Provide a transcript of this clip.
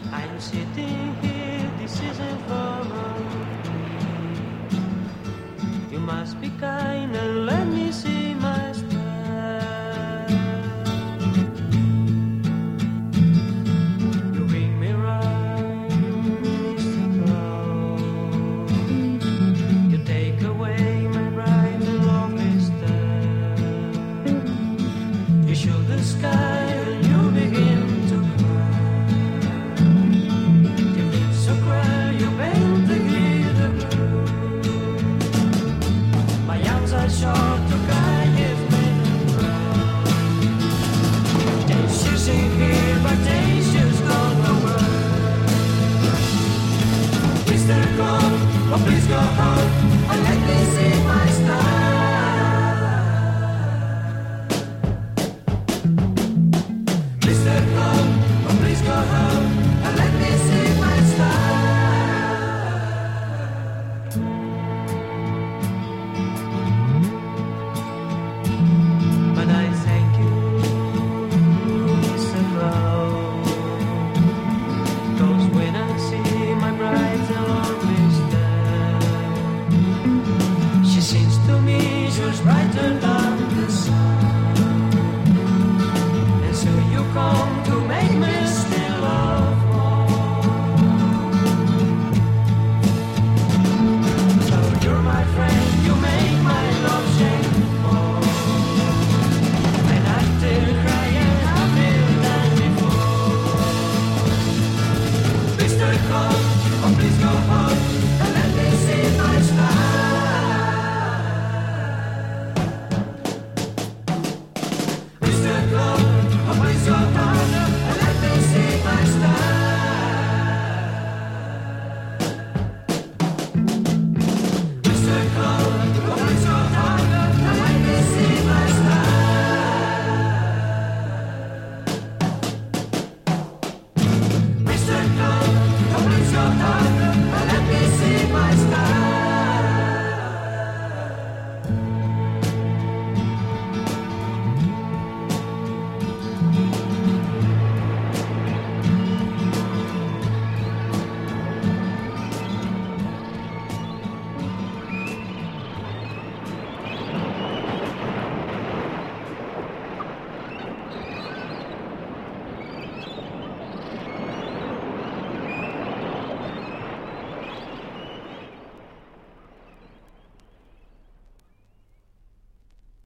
I'm sitting here, this isn't formal. You must be kind and let me see my style. You bring me right, Mr. Cloud. You take away my bright and lovely style. You show the sky and you begin to cry. You feel so cry, you bend to hear the blue. My arms are short to guide if men and brown. Days you sing here, but days just gone away. Mr. Gold, oh please go home and let me see my style. Mr. Gold, oh please go home and let me see my style. But I thank you, Mr. Cloud, 'cause when I see my bright and lovely style, she seems to me just brighter than the sun. And so you come to make me still love more. So you're my friend, you make my love shake more. And I still cry and happier than before. Mr. Cold, oh please go home and let me see my style. Mr. Cold, oh please go home and let me see my style. Mr. Cold, oh please go home and let me see my style. Mr. Cold, oh please go home